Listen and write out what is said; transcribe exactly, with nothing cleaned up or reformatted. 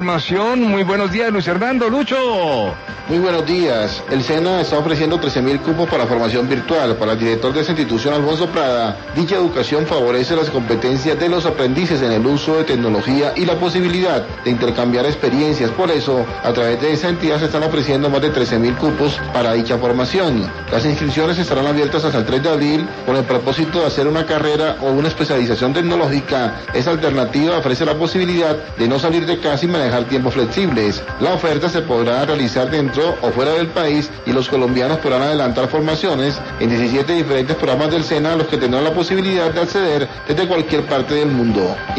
Información, muy buenos días, Luis Hernando. Lucho. Muy buenos días. El SENA está ofreciendo trece mil cupos para formación virtual. Para el director de esa institución, Alfonso Prada, dicha educación favorece las competencias de los aprendices en el uso de tecnología y la posibilidad de intercambiar experiencias. Por eso, a través de esa entidad se están ofreciendo más de trece mil cupos para dicha formación. Las inscripciones estarán abiertas hasta el tres de abril con el propósito de hacer una carrera o una especialización tecnológica. Esa alternativa ofrece la posibilidad de no salir de casa y manejar tiempos flexibles. La oferta se podrá realizar dentro o fuera del país y los colombianos podrán adelantar formaciones en diecisiete diferentes programas del SENA a los que tendrán la posibilidad de acceder desde cualquier parte del mundo.